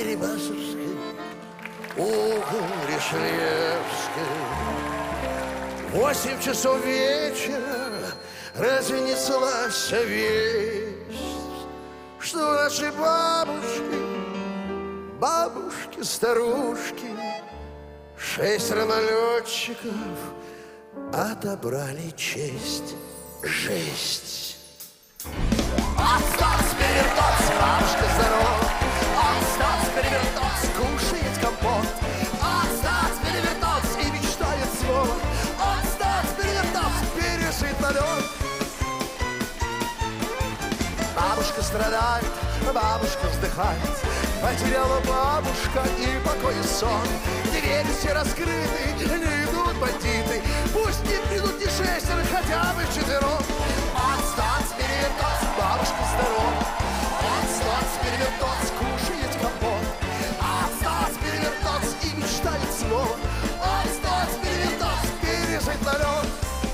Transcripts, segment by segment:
Дерибасовской, угол Ришельевской. 8 часов вечера разнеслась весть, что наши бабушки, старушки, 6 налетчиков отобрали честь. Жесть. Остался перевертаться, бабушка здорова. Остался перевертаться, кушает компот. Остался перевертаться и мечтает снова. Остался перевертаться, перешит на лед. Бабушка страдает, бабушка вздыхает. Потеряла бабушка и покой и сон. Двери все раскрыты, не идут бандиты. Пусть не придут не 6, хотя бы 4. Отстать, перевертаться, бабушка здорова. Отстать, перевертаться, кушает компот. Отстать, перевертаться и мечтает снова. Отстать, перевертаться, пережить налет.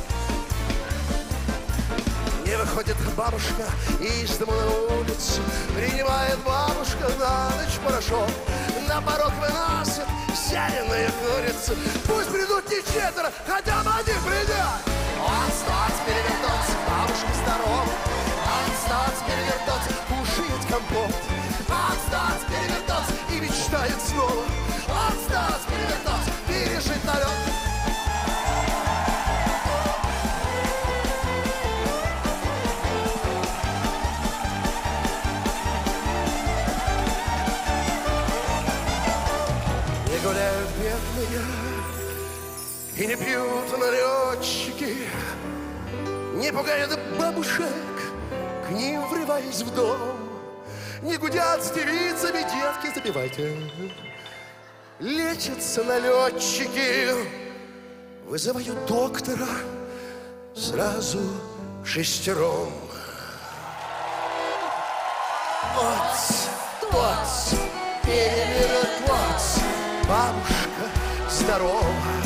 Не выходит бабушка из дома на улицу. Принимает бабушка на ночь порошок. На порог выносит сяленую курицу. Пусть придут не 4, хотя бы 1 придет. Отстать, перевертаться, бабушка здорова. Отстать, перевертаться, кушает компот. Отстать, перевертаться и мечтает снова. Отстать, перевертаться, пережить налет. Гуляют бедные и не пьют налетчики, не пугают бабушек, к ним врываясь в дом. Не гудят с девицами, девки, забивайте. Лечатся налетчики, вызывают доктора сразу 6. Переверт, бабушка здорова.